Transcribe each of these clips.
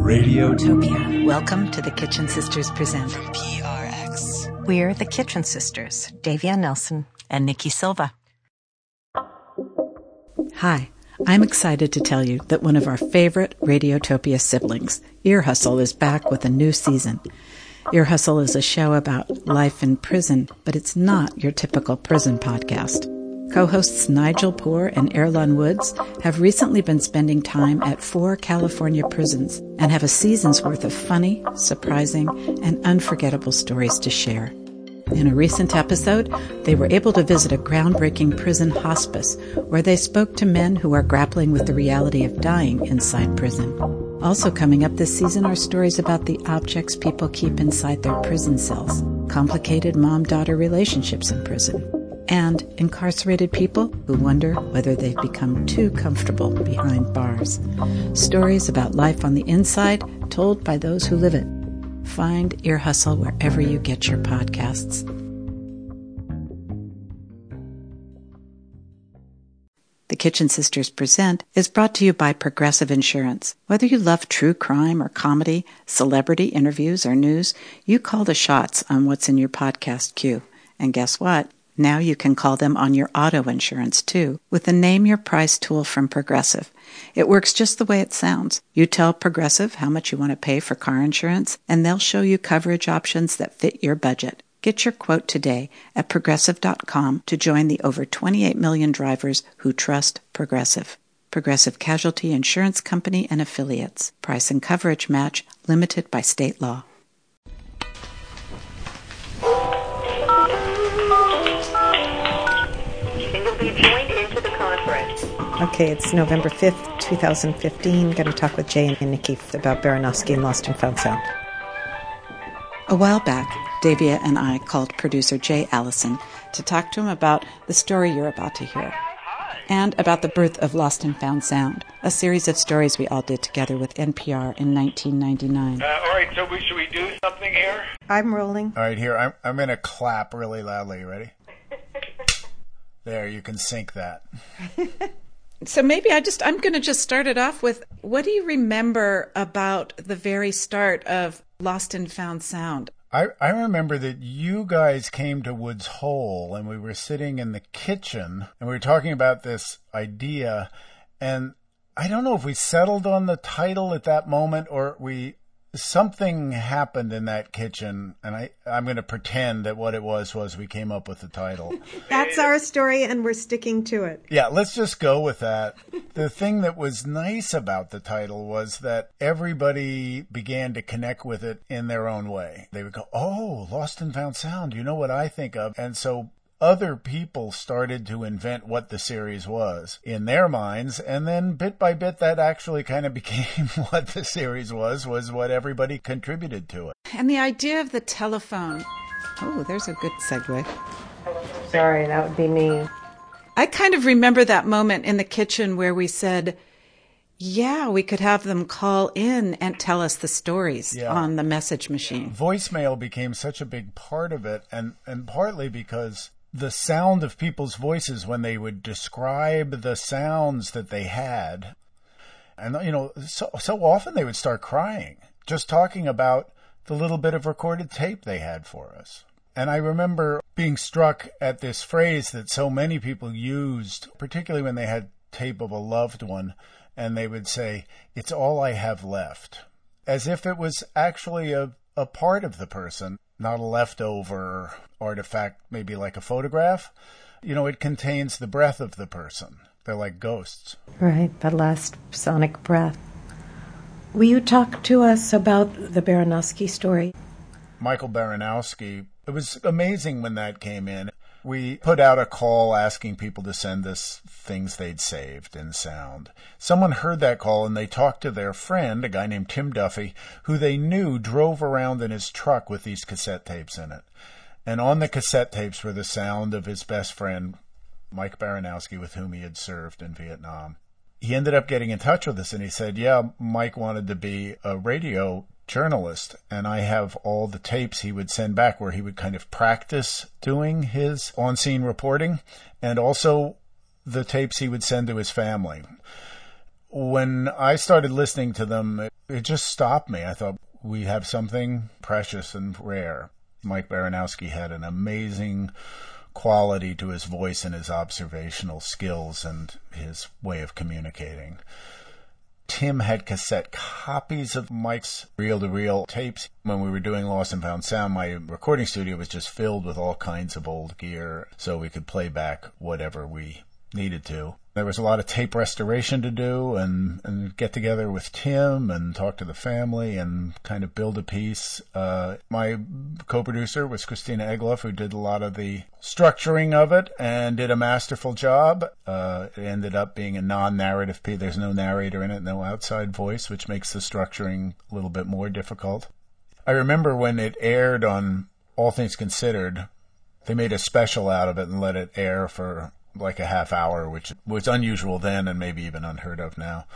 Radiotopia. Welcome to the Kitchen Sisters Present PRX. We're the Kitchen Sisters, Davia Nelson and Nikki Silva. Hi, I'm excited to tell you that one of our favorite Radiotopia siblings, Ear Hustle, is back with a new season. Ear Hustle is a show about life in prison, but it's not your typical prison podcast. Co-hosts Nigel Poor and Erlon Woods have recently been spending time at 4 California prisons and have a season's worth of funny, surprising, and unforgettable stories to share. In a recent episode, they were able to visit a groundbreaking prison hospice where they spoke to men who are grappling with the reality of dying inside prison. Also coming up this season are stories about the objects people keep inside their prison cells, complicated mom-daughter relationships in prison, and incarcerated people who wonder whether they've become too comfortable behind bars. Stories about life on the inside told by those who live it. Find Ear Hustle wherever you get your podcasts. The Kitchen Sisters Present is brought to you by Progressive Insurance. Whether you love true crime or comedy, celebrity interviews or news, you call the shots on what's in your podcast queue. And guess what? Now you can call them on your auto insurance, too, with the Name Your Price tool from Progressive. It works just the way it sounds. You tell Progressive how much you want to pay for car insurance, and they'll show you coverage options that fit your budget. Get your quote today at Progressive.com to join the over 28 million drivers who trust Progressive. Progressive Casualty Insurance Company and Affiliates. Price and coverage match limited by state law. Okay, it's November 5th, 2015. Going to talk with Jay and Nikki about Baranowski and Lost and Found Sound. A while back, Davia and I called producer Jay Allison to talk to him about the story you're about to hear, and about the birth of Lost and Found Sound, a series of stories we all did together with NPR in 1999. All right, so should we do something here? I'm rolling. All right, here, I'm going to clap really loudly. You ready? There, you can sync that. So maybe I'm going to just start it off with, what do you remember about the very start of Lost and Found Sound? I remember that you guys came to Woods Hole and we were sitting in the kitchen and we were talking about this idea, and I don't know if we settled on the title at that moment or something happened in that kitchen, and I'm going to pretend that what it was we came up with the title. That's our story, and we're sticking to it. Yeah, let's just go with that. The thing that was nice about the title was that everybody began to connect with it in their own way. They would go, oh, Lost and Found Sound, you know what I think of? And so other people started to invent what the series was in their minds, and then bit by bit that actually kind of became what the series was what everybody contributed to it. And the idea of the telephone. Oh, there's a good segue. Sorry, that would be me. I kind of remember that moment in the kitchen where we said, yeah, we could have them call in and tell us the stories on the message machine. Voicemail became such a big part of it, and partly because the sound of people's voices when they would describe the sounds that they had. And, so often they would start crying, just talking about the little bit of recorded tape they had for us. And I remember being struck at this phrase that so many people used, particularly when they had tape of a loved one, and they would say, "It's all I have left," as if it was actually a part of the person, not a leftover artifact, maybe like a photograph. It contains the breath of the person. They're like ghosts. Right, that last sonic breath. Will you talk to us about the Baranowski story? Michael Baranowski, it was amazing when that came in. We put out a call asking people to send us things they'd saved in sound. Someone heard that call and they talked to their friend, a guy named Tim Duffy, who they knew drove around in his truck with these cassette tapes in it. And on the cassette tapes were the sound of his best friend, Mike Baranowski, with whom he had served in Vietnam. He ended up getting in touch with us and he said, yeah, Mike wanted to be a radio journalist, and I have all the tapes he would send back where he would kind of practice doing his on-scene reporting, and also the tapes he would send to his family. when I started listening to them, it just stopped me. I thought, we have something precious and rare. Mike Baranowski had an amazing quality to his voice and his observational skills and his way of communicating. Tim had cassette copies of Mike's reel-to-reel tapes. When we were doing Lost and Found Sound, my recording studio was just filled with all kinds of old gear, so we could play back whatever we needed to. There was a lot of tape restoration to do and get together with Tim and talk to the family and kind of build a piece. My co-producer was Christina Egloff, who did a lot of the structuring of it and did a masterful job. It ended up being a non-narrative piece. There's no narrator in it, no outside voice, which makes the structuring a little bit more difficult. I remember when it aired on All Things Considered, they made a special out of it and let it air for like a half hour, which was unusual then and maybe even unheard of now.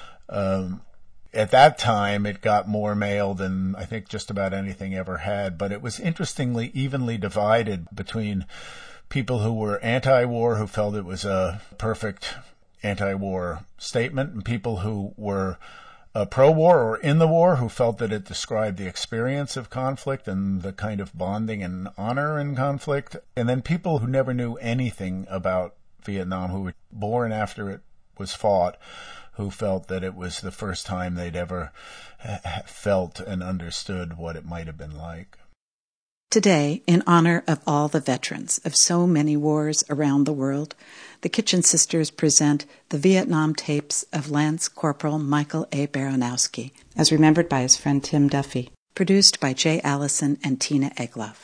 At that time, it got more mail than I think just about anything ever had, but it was interestingly evenly divided between people who were anti-war, who felt it was a perfect anti-war statement, and people who were pro-war or in the war, who felt that it described the experience of conflict and the kind of bonding and honor in conflict. And then people who never knew anything about Vietnam, who were born after it was fought, who felt that it was the first time they'd ever felt and understood what it might have been like. Today, in honor of all the veterans of so many wars around the world, the Kitchen Sisters present the Vietnam tapes of Lance Corporal Michael A. Baranowski, as remembered by his friend Tim Duffy, produced by Jay Allison and Tina Egloff.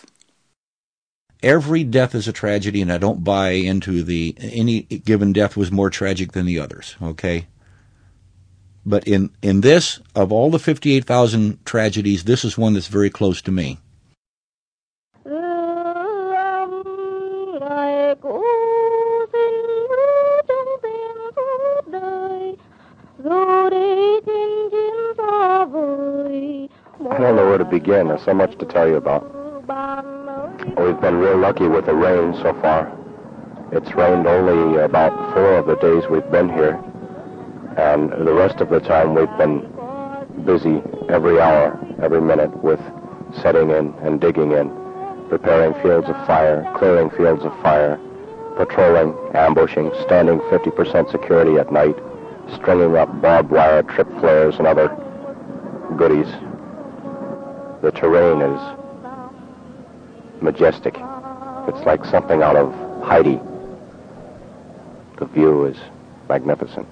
Every death is a tragedy, and I don't buy into any given death was more tragic than the others, okay? But in this, of all the 58,000 tragedies, this is one that's very close to me. I don't know where to begin. There's so much to tell you about. We've been real lucky with the rain so far. It's rained only about 4 of the days we've been here, and the rest of the time we've been busy every hour, every minute with setting in and digging in, preparing fields of fire, clearing fields of fire, patrolling, ambushing, standing 50% security at night, stringing up barbed wire, trip flares, and other goodies. The terrain is majestic. It's like something out of Heidi. The view is magnificent.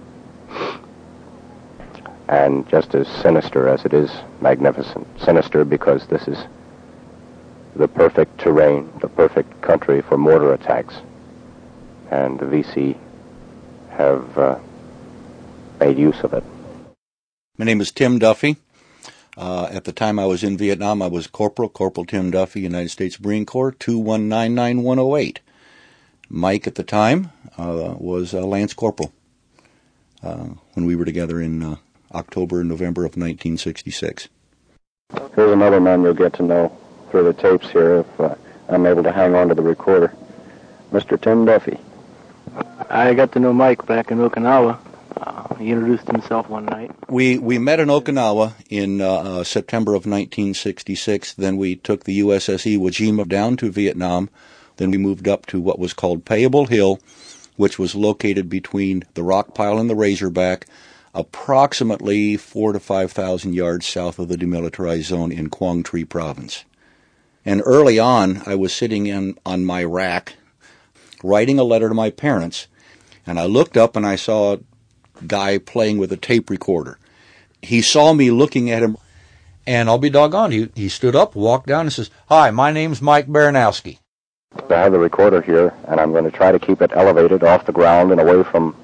And just as sinister as it is magnificent. Sinister because this is the perfect terrain, the perfect country for mortar attacks. And the VC have made use of it. My name is Tim Duffy. At the time I was in Vietnam, I was Corporal Tim Duffy, United States Marine Corps, 2199108. Mike at the time was Lance Corporal when we were together in October and November of 1966. Here's another man you'll get to know through the tapes here if I'm able to hang on to the recorder. Mr. Tim Duffy. I got to know Mike back in Okinawa. He introduced himself one night. We met in Okinawa in September of 1966. Then we took the USS Iwo Jima down to Vietnam. Then we moved up to what was called Payable Hill, which was located between the Rock Pile and the Razorback, approximately 4,000 to 5,000 yards south of the demilitarized zone in Quang Tri Province. And early on, I was sitting on my rack, writing a letter to my parents, and I looked up and I saw a guy playing with a tape recorder. He saw me looking at him, and I'll be doggone, he stood up, walked down, and says, "Hi, my name's Mike Baranowski." I have the recorder here, and I'm going to try to keep it elevated off the ground and away from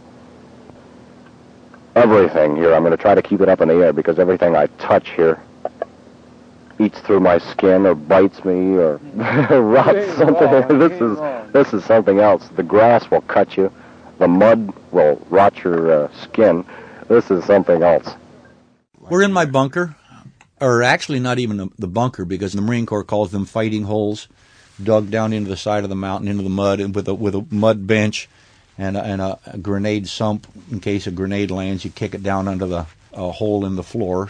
everything here. I'm going to try to keep it up in the air because everything I touch here eats through my skin or bites me or rots something. This is something else. The grass will cut you. The mud will rot your skin. This is something else. We're in my bunker, or actually not even the bunker, because the Marine Corps calls them fighting holes, dug down into the side of the mountain, into the mud, and with a mud bench and a grenade sump. In case a grenade lands, you kick it down under the hole in the floor.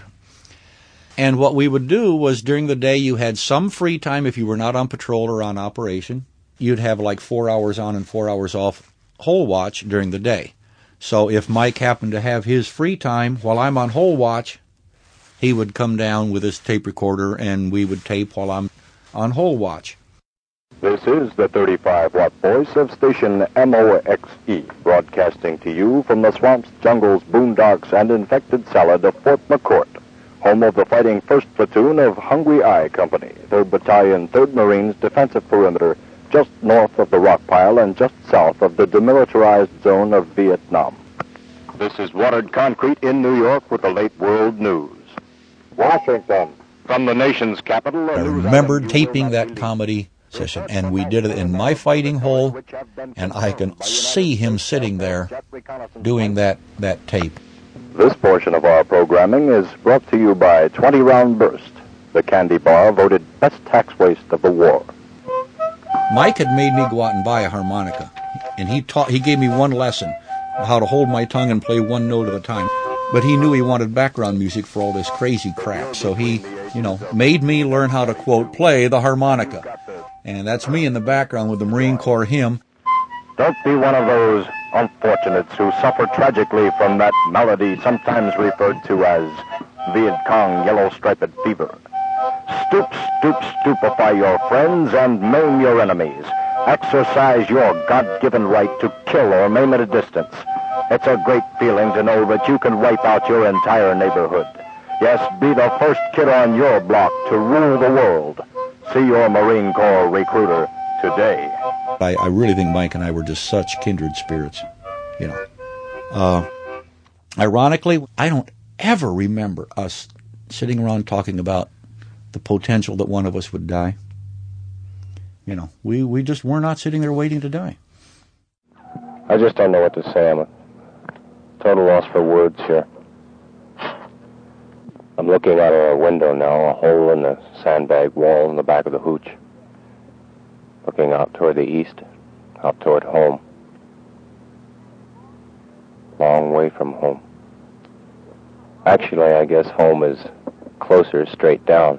And what we would do was during the day you had some free time if you were not on patrol or on operation. You'd have like 4 hours on and 4 hours off hole watch during the day. So if Mike happened to have his free time while I'm on hole watch, he would come down with his tape recorder and we would tape while I'm on hole watch. This is the 35-watt voice of station MOXE, broadcasting to you from the swamps, jungles, boondocks, and infected salad of Fort McCourt, home of the fighting 1st Platoon of Hungry Eye Company, 3rd Battalion, 3rd Marines Defensive Perimeter, just north of the rock pile and just south of the demilitarized zone of Vietnam. This is Watered Concrete in New York with the late world news. Washington, from the nation's capital. I remember taping that comedy session, and we did it in my fighting hole, and I can see him sitting there doing that tape. This portion of our programming is brought to you by 20 Round Burst, the candy bar voted best tax waste of the war. Mike had made me go out and buy a harmonica, and he gave me one lesson, how to hold my tongue and play one note at a time. But he knew he wanted background music for all this crazy crap, so he, made me learn how to, quote, play the harmonica. And that's me in the background with the Marine Corps hymn. Don't be one of those unfortunates who suffer tragically from that malady sometimes referred to as Viet Cong yellow-striped fever. Stoop, stupefy your friends and maim your enemies. Exercise your God-given right to kill or maim at a distance. It's a great feeling to know that you can wipe out your entire neighborhood. Yes, be the first kid on your block to rule the world. See your Marine Corps recruiter today. I really think Mike and I were just such kindred spirits, Ironically, I don't ever remember us sitting around talking about the potential that one of us would die. We just were not sitting there waiting to die. I just don't know what to say. I'm a total loss for words here. I'm looking out of a window now, a hole in the sandbag wall in the back of the hooch. Looking out toward the east, out toward home. Long way from home. Actually, I guess home is closer straight down.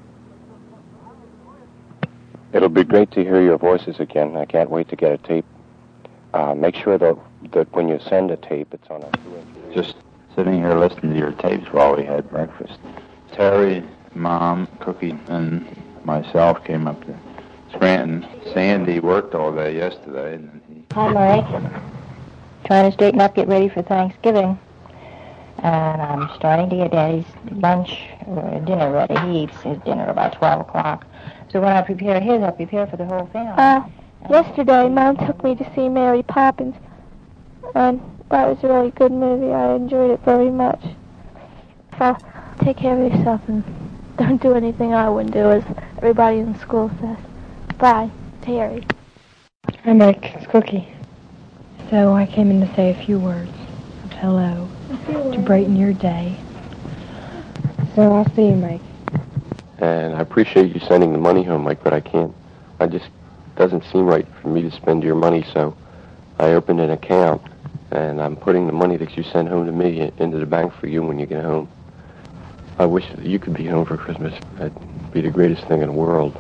It'll be great to hear your voices again. I can't wait to get a tape. Make sure that when you send a tape, it's on a 2-inch. Just sitting here listening to your tapes while we had breakfast. Terry, Mom, Cookie, and myself came up to Scranton. Sandy worked all day yesterday. Hi, Mike. Trying to straighten up, get ready for Thanksgiving. And I'm starting to get Daddy's lunch or dinner ready. He eats his dinner about 12 o'clock. So when I prepare his, I prepare for the whole family. Yesterday, Mom took me to see Mary Poppins. And that was a really good movie. I enjoyed it very much. So take care of yourself and don't do anything I wouldn't do, as everybody in school says. Bye, Terry. Hi, Mike. It's Cookie. So I came in to say a few words of hello to brighten your day. So I'll see you, Mike. And I appreciate you sending the money home, Mike, but I can't. I just doesn't seem right for me to spend your money, so I opened an account, and I'm putting the money that you send home to me into the bank for you when you get home. I wish that you could be home for Christmas. That'd be the greatest thing in the world.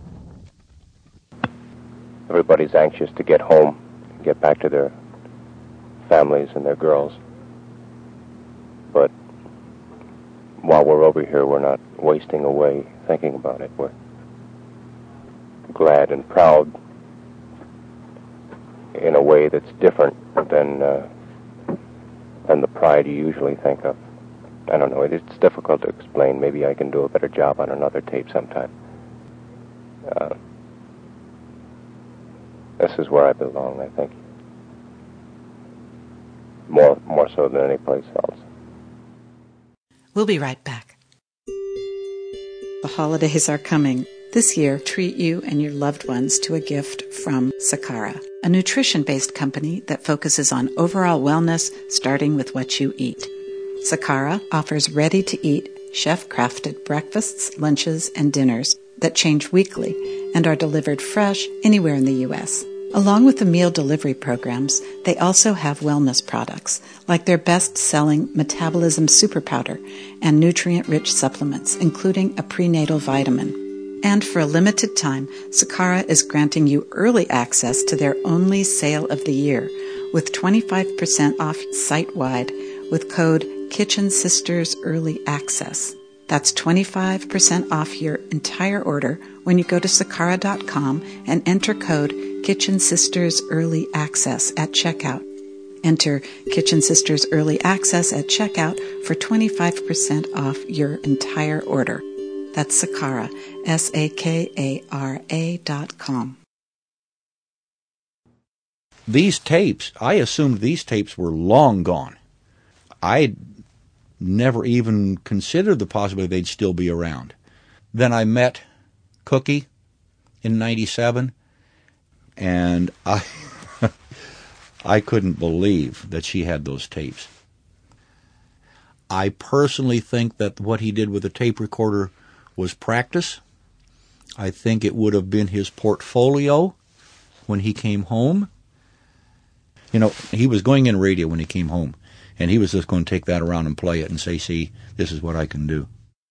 Everybody's anxious to get home, get back to their families and their girls. But while we're over here, we're not wasting away thinking about it. We're glad and proud in a way that's different than the pride you usually think of. I don't know, it's difficult to explain. Maybe I can do a better job on another tape sometime. This is where I belong, I think. More so than any place else. We'll be right back. The holidays are coming. This year, treat you and your loved ones to a gift from Sakara, a nutrition-based company that focuses on overall wellness, starting with what you eat. Sakara offers ready-to-eat, chef-crafted breakfasts, lunches, and dinners that change weekly and are delivered fresh anywhere in the U.S. Along with the meal delivery programs, they also have wellness products, like their best-selling Metabolism Super Powder and nutrient-rich supplements, including a prenatal vitamin. And for a limited time, Sakara is granting you early access to their only sale of the year, with 25% off site-wide with code Kitchen Sisters Early Access. That's 25% off your entire order when you go to Sakara.com and enter code Kitchen Sisters Early Access at checkout. Enter Kitchen Sisters Early Access at checkout for 25% off your entire order. That's Sakara, Sakara.com. These tapes, I assumed these tapes were long gone. I never even considered the possibility they'd still be around. Then I met Cookie in 97, and I couldn't believe that she had those tapes. I personally think that what he did with the tape recorder was practice. I think it would have been his portfolio when he came home. You know, he was going in radio when he came home, and he was just going to take that around and play it and say, see, this is what I can do.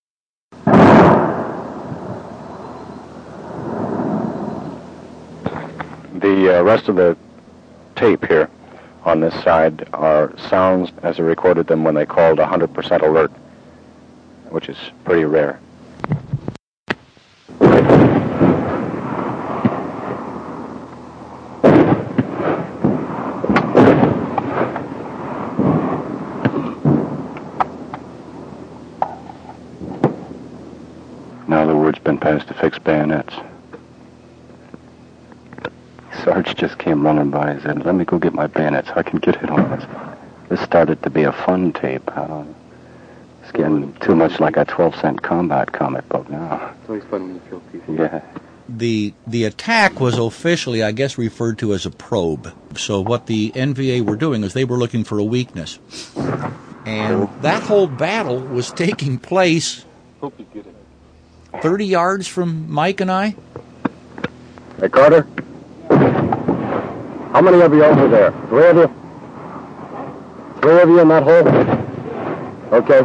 The rest of the tape here on this side are sounds as they recorded them when they called 100% alert, which is pretty rare. Now the word's been passed to fix bayonets. Sarge just came running by and said, let me go get my bayonets. I can get it on this. This started to be a fun tape. It's getting too much like a 12-cent combat comic book now. It's always fun when you kill people. Yeah. The attack was officially, I guess, referred to as a probe. So what the NVA were doing is they were looking for a weakness. And that whole battle was taking place 30 yards from Mike and I. Hey, Carter. How many of you over there? 3 of you? 3 of you in that hole? Okay.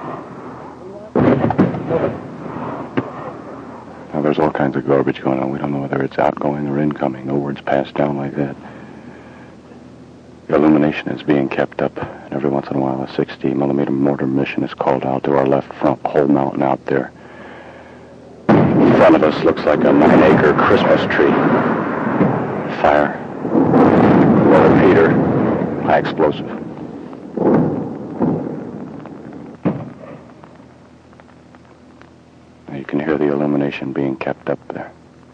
Now, there's all kinds of garbage going on. We don't know whether it's outgoing or incoming. No words passed down like that. The illumination is being kept up, and every once in a while a 60-millimeter mortar mission is called out to our left front whole mountain out there. In front of us looks like a 9-acre Christmas tree. Fire. Repeater. High explosive. Now you can hear the illumination being kept up there.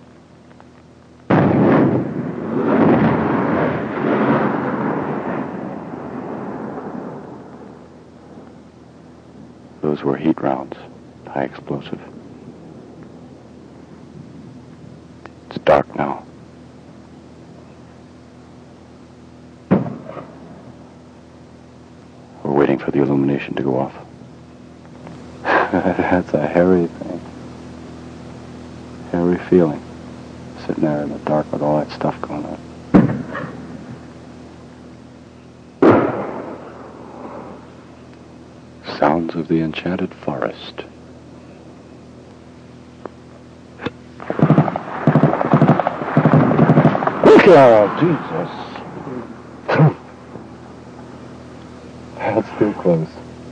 Those were heat rounds. High explosive. It's dark now. We're waiting for the illumination to go off. That's a hairy thing. Hairy feeling. Sitting there in the dark with all that stuff going on. Sounds of the enchanted forest. Oh, Jesus. That's too close.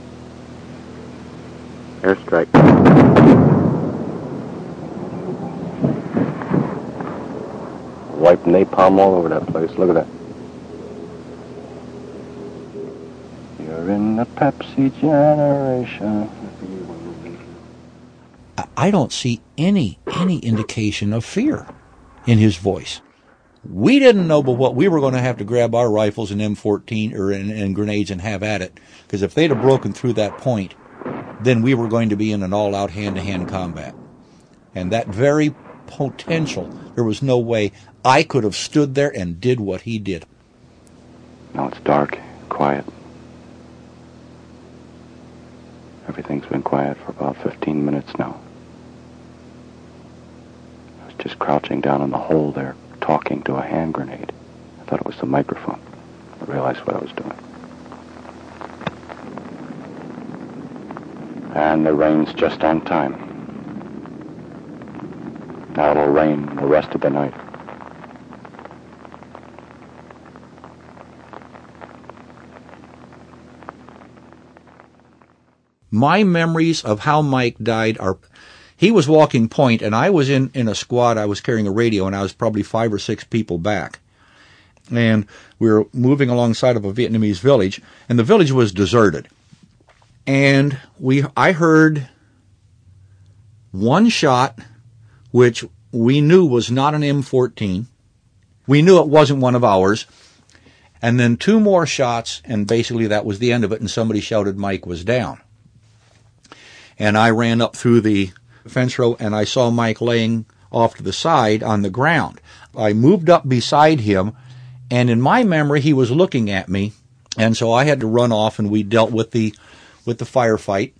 Airstrike. Wipe napalm all over that place. Look at that. You're in the Pepsi generation. I don't see any indication of fear in his voice. We didn't know but what we were going to have to grab our rifles and M14 and grenades and have at it, because if they'd have broken through that point, then we were going to be in an all-out hand-to-hand combat. And that very potential, there was no way I could have stood there and did what he did. Now it's dark, quiet. Everything's been quiet for about 15 minutes now. I was just crouching down in the hole there, talking to a hand grenade. I thought it was the microphone. I realized what I was doing. And the rain's just on time. Now it'll rain the rest of the night. My memories of how Mike died are, he was walking point, and I was in a squad. I was carrying a radio, and I was probably 5 or 6 people back. And we were moving alongside of a Vietnamese village, and the village was deserted. And I heard one shot, which we knew was not an M14. We knew it wasn't one of ours. And then 2 more shots, and basically that was the end of it, and somebody shouted Mike was down. And I ran up through the fence row, and I saw Mike laying off to the side on the ground. I moved up beside him, and in my memory, he was looking at me, and so I had to run off, and we dealt with the firefight.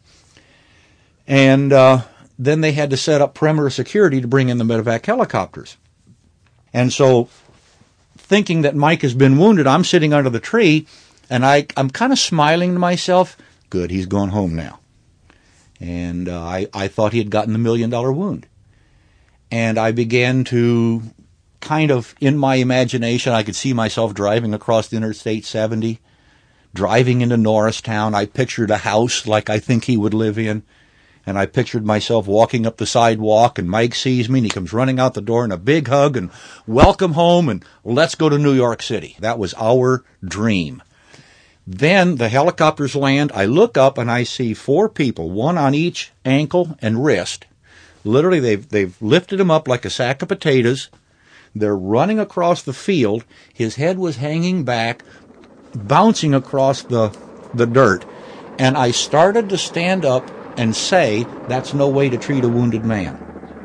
And then they had to set up perimeter security to bring in the medevac helicopters. And so, thinking that Mike has been wounded, I'm sitting under the tree, and I'm kind of smiling to myself. Good, he's gone home now. And I thought he had gotten the $1 million wound. And I began to kind of, in my imagination, I could see myself driving across the Interstate 70, driving into Norristown. I pictured a house like I think he would live in. And I pictured myself walking up the sidewalk, and Mike sees me, and he comes running out the door, and a big hug, and welcome home, and let's go to New York City. That was our dream. Then the helicopters land. I look up, and I see 4 people, 1 on each ankle and wrist. Literally, they've lifted him up like a sack of potatoes. They're running across the field. His head was hanging back, bouncing across the dirt. And I started to stand up and say, that's no way to treat a wounded man.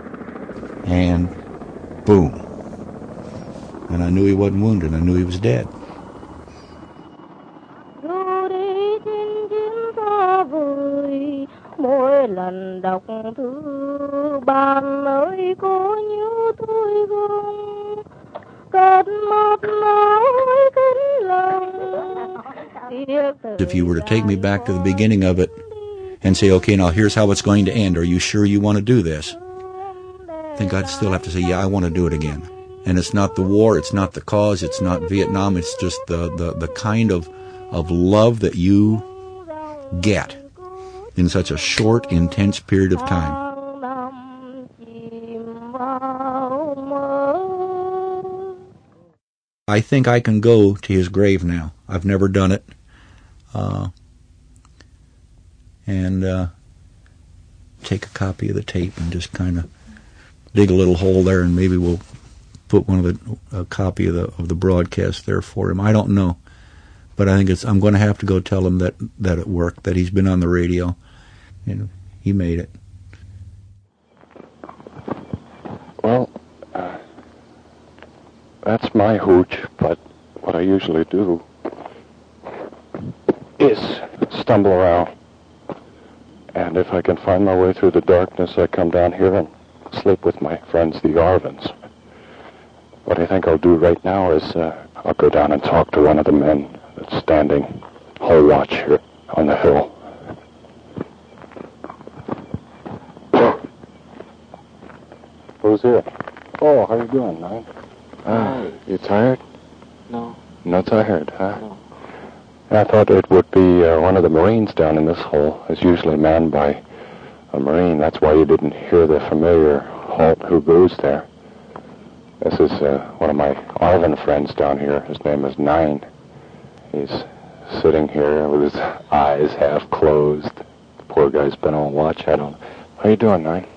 And boom. And I knew he wasn't wounded. I knew he was dead. Mỗi lần đọc thư bạn ơi có nhớ tôi không cất mắt nói cánh lòng. If you were to take me back to the beginning of it and say, okay, now here's how it's going to end, are you sure you want to do this? I think I'd still have to say, yeah, I want to do it again. And it's not the war, it's not the cause, it's not Vietnam, it's just the kind of love that you get in such a short, intense period of time. I think I can go to his grave now. I've never done it. And take a copy of the tape and just kind of dig a little hole there, and maybe we'll put a copy of the broadcast there for him. I don't know. But I think I'm going to have to go tell him that it worked, that he's been on the radio. And he made it. Well, that's my hooch, but what I usually do is stumble around. And if I can find my way through the darkness, I come down here and sleep with my friends, the Arvins. What I think I'll do right now is I'll go down and talk to one of the men that's standing whole watch here on the hill. Who's here? Oh, how you doing, Nine? You tired? No. Not tired, huh? No. I thought it would be one of the Marines down in this hole. It's usually manned by a Marine. That's why you didn't hear the familiar halt who goes there. This is one of my Arvin friends down here. His name is Nine. He's sitting here with his eyes half closed. The poor guy's been on watch. I don't know. How you doing, Nine?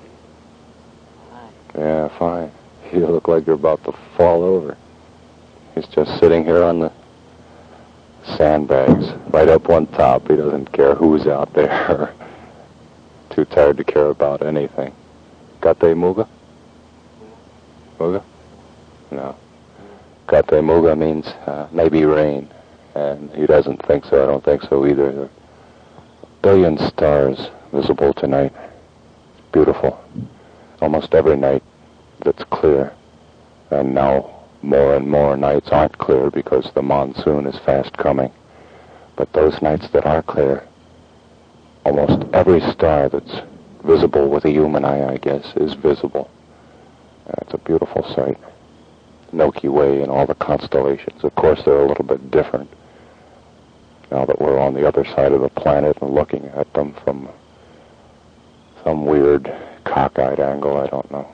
Yeah, fine. You look like you're about to fall over. He's just sitting here on the sandbags, right up on top. He doesn't care who's out there. Too tired to care about anything. Kate Muga? Muga? No. Kate Muga means maybe rain. And he doesn't think so. I don't think so either. There are a billion stars visible tonight. Beautiful. Almost every night that's clear. And now more and more nights aren't clear because the monsoon is fast coming. But those nights that are clear, almost every star that's visible with a human eye, I guess, is visible. It's a beautiful sight. Milky Way and all the constellations. Of course, they're a little bit different now that we're on the other side of the planet and looking at them from some weird cockeyed angle, I don't know.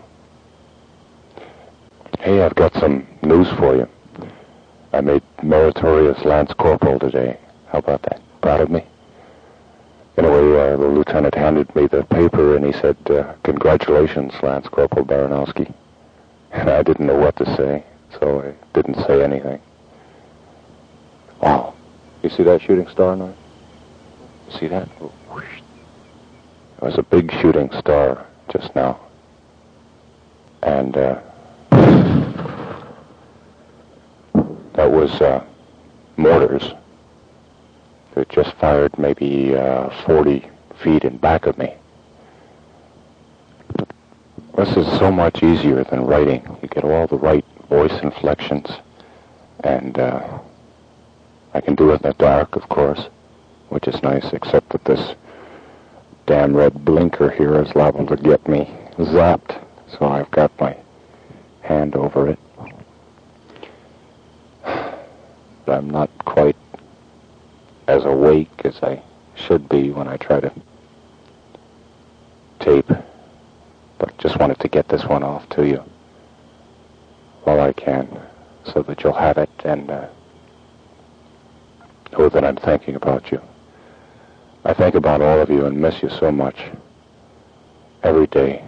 Hey, I've got some news for you. I made Meritorious Lance Corporal today. How about that? Proud of me? Anyway, the lieutenant handed me the paper and he said, congratulations, Lance Corporal Baranowski. And I didn't know what to say, so I didn't say anything. Wow. You see that shooting star now? You see that? Whoosh. It was a big shooting star just now. And that was mortars. It just fired maybe 40 feet in back of me. This is so much easier than writing. You get all the right voice inflections, and I can do it in the dark, of course, which is nice, except that this damn red blinker here is liable to get me zapped, so I've got my hand over it. But I'm not quite as awake as I should be when I try to tape. But just wanted to get this one off to you while I can, so that you'll have it and know that I'm thinking about you. I think about all of you and miss you so much every day.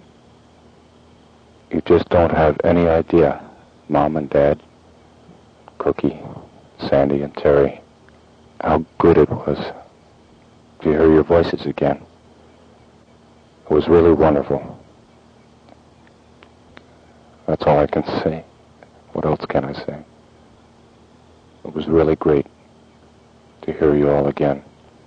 You just don't have any idea, Mom and Dad, Cookie, Sandy and Terry, how good it was to hear your voices again. It was really wonderful. That's all I can say. What else can I say? It was really great to hear you all again.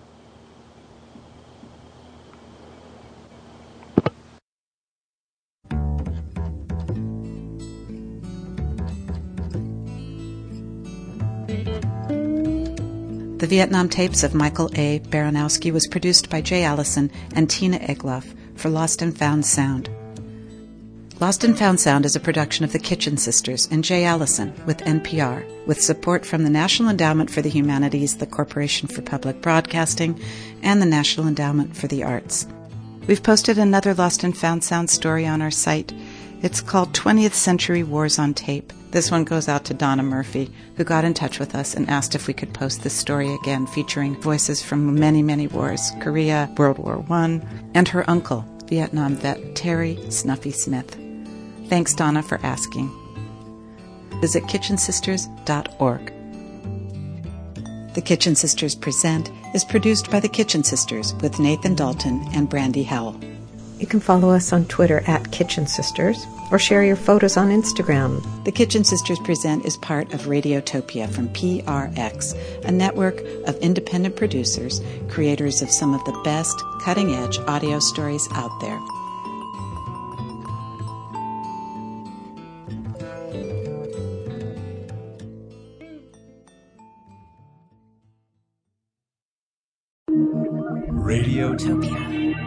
The Vietnam Tapes of Michael A. Baranowski was produced by Jay Allison and Tina Egloff for Lost and Found Sound. Lost and Found Sound is a production of the Kitchen Sisters and Jay Allison with NPR, with support from the National Endowment for the Humanities, the Corporation for Public Broadcasting, and the National Endowment for the Arts. We've posted another Lost and Found Sound story on our site. It's called 20th Century Wars on Tape. This one goes out to Donna Murphy, who got in touch with us and asked if we could post this story again, featuring voices from many, many wars, Korea, World War I, and her uncle, Vietnam vet Terry Snuffy Smith. Thanks, Donna, for asking. Visit kitchensisters.org. The Kitchen Sisters Present is produced by the Kitchen Sisters with Nathan Dalton and Brandy Howell. You can follow us on Twitter at Kitchen Sisters or share your photos on Instagram. The Kitchen Sisters Present is part of Radiotopia from PRX, a network of independent producers, creators of some of the best cutting-edge audio stories out there. Radiotopia.